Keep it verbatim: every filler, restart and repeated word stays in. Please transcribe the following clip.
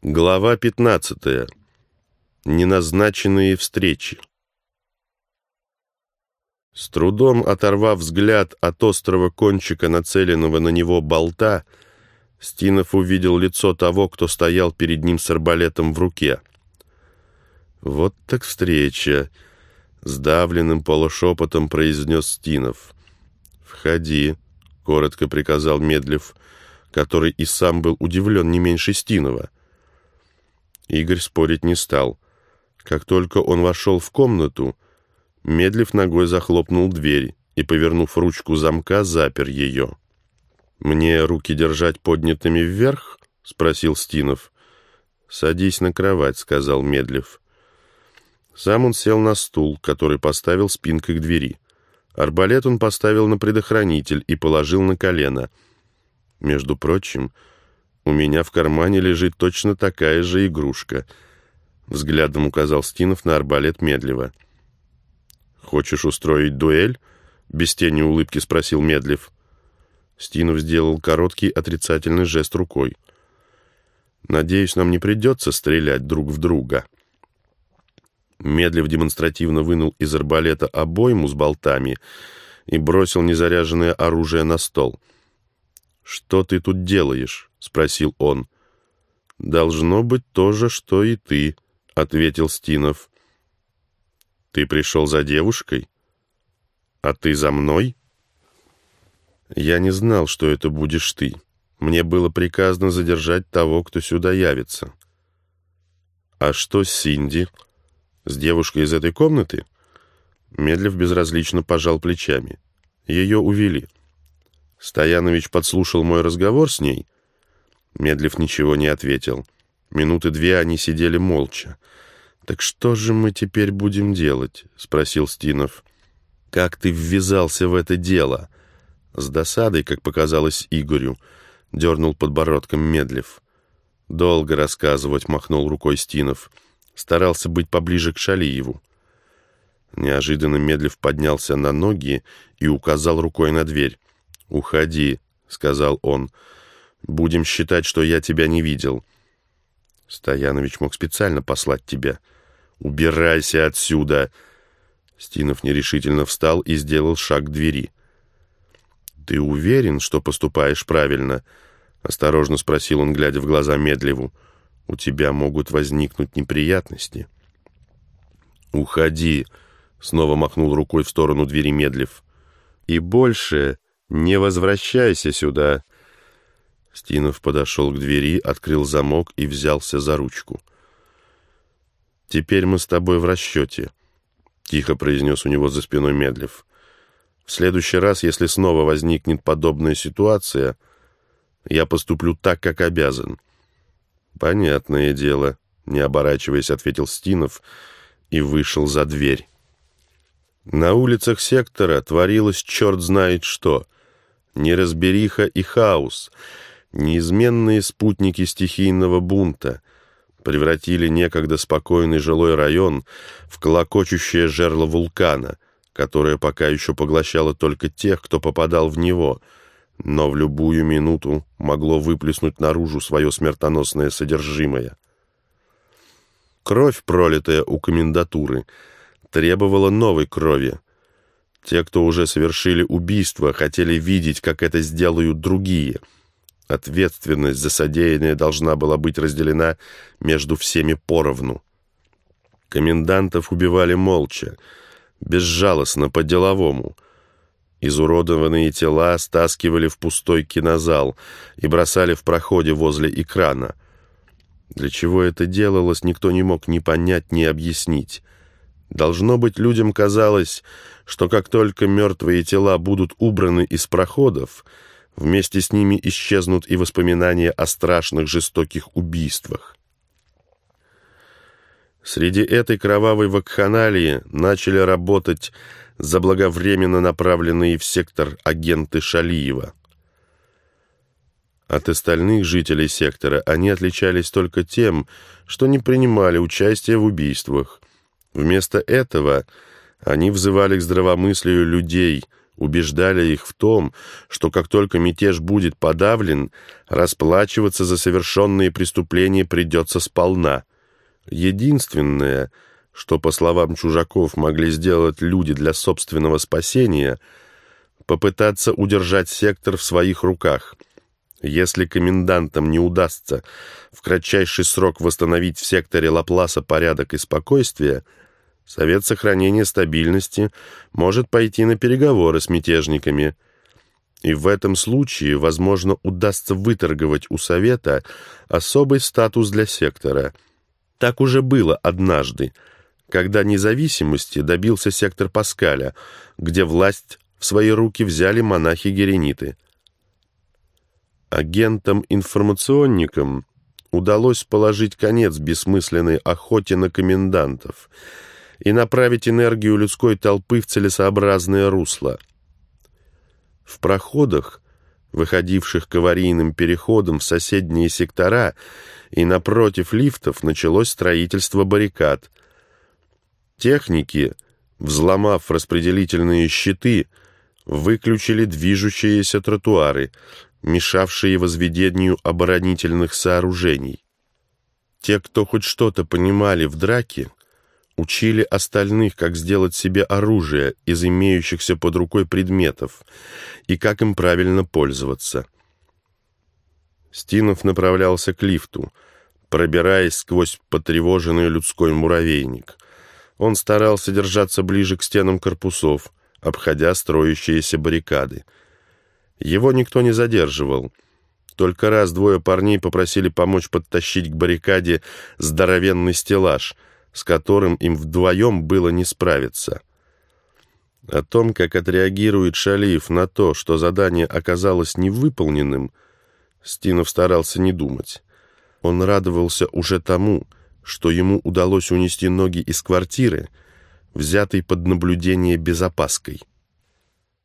Глава пятнадцатая. Неназначенные встречи. С трудом оторвав взгляд от острого кончика нацеленного на него болта, Стинов увидел лицо того, кто стоял перед ним с арбалетом в руке. «Вот так встреча!» — сдавленным полушепотом произнес Стинов. «Входи», — коротко приказал Медлев, который и сам был удивлен не меньше Стинова. Игорь спорить не стал. Как только он вошел в комнату, Медлев ногой захлопнул дверь и, повернув ручку замка, запер ее. «Мне руки держать поднятыми вверх?» — спросил Стинов. «Садись на кровать», — сказал Медлев. Сам он сел на стул, который поставил спинкой к двери. Арбалет он поставил на предохранитель и положил на колено. «Между прочим, у меня в кармане лежит точно такая же игрушка», — взглядом указал Стинов на арбалет Медлева. «Хочешь устроить дуэль?» — без тени улыбки спросил Медлев. Стинов сделал короткий отрицательный жест рукой. «Надеюсь, нам не придется стрелять друг в друга». Медлев демонстративно вынул из арбалета обойму с болтами и бросил незаряженное оружие на стол. «Что ты тут делаешь?» — спросил он. «Должно быть то же, что и ты», — ответил Стинов. «Ты пришел за девушкой? А ты за мной?» «Я не знал, что это будешь ты. Мне было приказано задержать того, кто сюда явится». «А что с Синди? С девушкой из этой комнаты?» Медлев безразлично пожал плечами. «Ее увели». «Стоянович подслушал мой разговор с ней?» Медлев ничего не ответил. Минуты две они сидели молча. «Так что же мы теперь будем делать?» — спросил Стинов. «Как ты ввязался в это дело?» С досадой, как показалось Игорю, дернул подбородком Медлев. «Долго рассказывать», — махнул рукой Стинов. Старался быть поближе к Шалиеву. Неожиданно Медлев поднялся на ноги и указал рукой на дверь. «Уходи», — сказал он. «Будем считать, что я тебя не видел». «Стоянович мог специально послать тебя». «Убирайся отсюда!» Стинов нерешительно встал и сделал шаг к двери. «Ты уверен, что поступаешь правильно?» — осторожно спросил он, глядя в глаза Медлеву. «У тебя могут возникнуть неприятности». «Уходи!» — снова махнул рукой в сторону двери Медлев. «И больше не возвращайся сюда!» Стинов подошел к двери, открыл замок и взялся за ручку. «Теперь мы с тобой в расчете», — тихо произнес у него за спиной Медлев. «В следующий раз, если снова возникнет подобная ситуация, я поступлю так, как обязан». «Понятное дело», — не оборачиваясь, ответил Стинов и вышел за дверь. На улицах сектора творилось черт знает что. Неразбериха и хаос, неизменные спутники стихийного бунта, превратили некогда спокойный жилой район в клокочущее жерло вулкана, которое пока еще поглощало только тех, кто попадал в него, но в любую минуту могло выплеснуть наружу свое смертоносное содержимое. Кровь, пролитая у комендатуры, требовала новой крови. Те, кто уже совершили убийство, хотели видеть, как это сделают другие. Ответственность за содеянное должна была быть разделена между всеми поровну. Комендантов убивали молча, безжалостно, по-деловому. Изуродованные тела стаскивали в пустой кинозал и бросали в проходе возле экрана. Для чего это делалось, никто не мог ни понять, ни объяснить. Должно быть, людям казалось, что как только мертвые тела будут убраны из проходов, вместе с ними исчезнут и воспоминания о страшных жестоких убийствах. Среди этой кровавой вакханалии начали работать заблаговременно направленные в сектор агенты Шалиева. От остальных жителей сектора они отличались только тем, что не принимали участия в убийствах. Вместо этого они взывали к здравомыслию людей, убеждали их в том, что как только мятеж будет подавлен, расплачиваться за совершенные преступления придется сполна. Единственное, что, по словам чужаков, могли сделать люди для собственного спасения, попытаться удержать сектор в своих руках. Если комендантам не удастся в кратчайший срок восстановить в секторе Лапласа порядок и спокойствие, Совет сохранения стабильности может пойти на переговоры с мятежниками. И в этом случае, возможно, удастся выторговать у Совета особый статус для сектора. Так уже было однажды, когда независимости добился сектор Паскаля, где власть в свои руки взяли монахи-герениты. Агентам-информационникам удалось положить конец бессмысленной охоте на комендантов и направить энергию людской толпы в целесообразное русло. В проходах, выходивших к аварийным переходам в соседние сектора и напротив лифтов, началось строительство баррикад. Техники, взломав распределительные щиты, выключили движущиеся тротуары, мешавшие возведению оборонительных сооружений. Те, кто хоть что-то понимали в драке, учили остальных, как сделать себе оружие из имеющихся под рукой предметов и как им правильно пользоваться. Стинов направлялся к лифту, пробираясь сквозь потревоженный людской муравейник. Он старался держаться ближе к стенам корпусов, обходя строящиеся баррикады. Его никто не задерживал. Только раз двое парней попросили помочь подтащить к баррикаде здоровенный стеллаж, с которым им вдвоем было не справиться. О том, как отреагирует Шалиев на то, что задание оказалось невыполненным, Стинов старался не думать. Он радовался уже тому, что ему удалось унести ноги из квартиры, взятой под наблюдение без опаской.